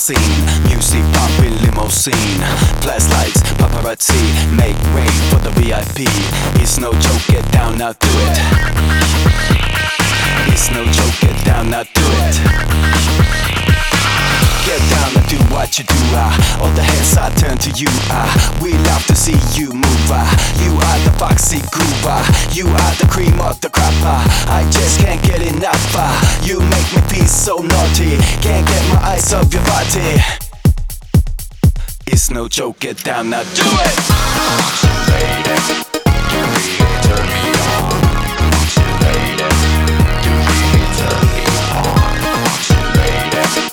scene. Music pumping limousine, flashlights, paparazzi, make way for the VIP. It's no joke, get down, now do it. It's no joke, get down, now do it. Get down and do what you do, all the heads I turn to you, we love to see you move, you are the foxy groover, you are the cream of the crop, I just can't get enough, you make me feel so naughty, can't get my eyes off your body. It's no joke, get down, now do it. Lady, you really turn me on. Lady, you really turn me on. Lady,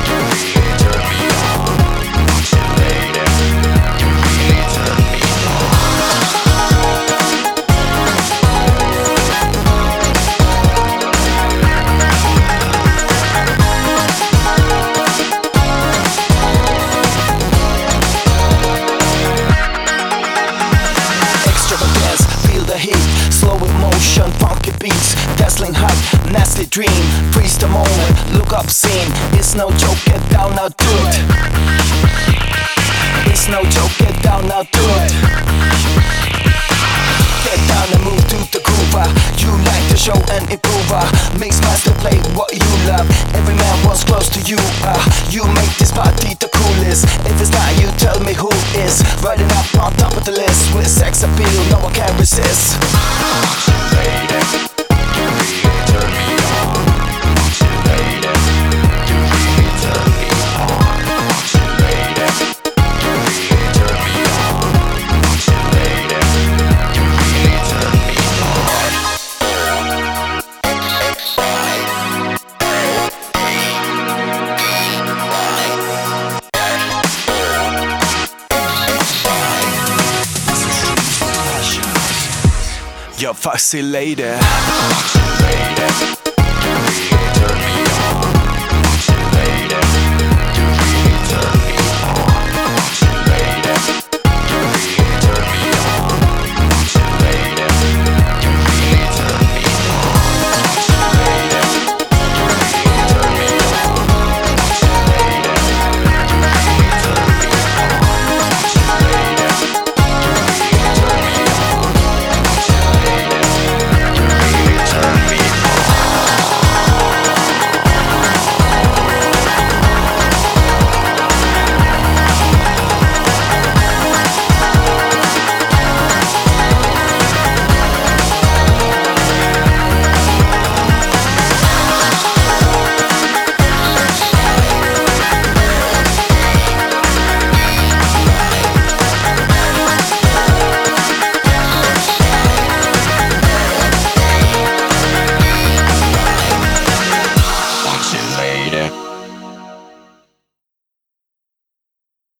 slow emotion, funky beats, dazzling hot, nasty dream. Freeze the moment, look obscene. It's no joke, get down, now do it. It's no joke, get down, now do it. Get down and move to the groove. You like to show and improve. Mix master, play what you love. Every man wants close to you. You make this party the coolest. If it's not you, tell me who is. Riding up on top of the list with sex appeal, no one can resist. Lady, you really turn me on. Lady, you really turn me on. Lady, you really turn me on. Lady, you really turn me on. You're foxy lady.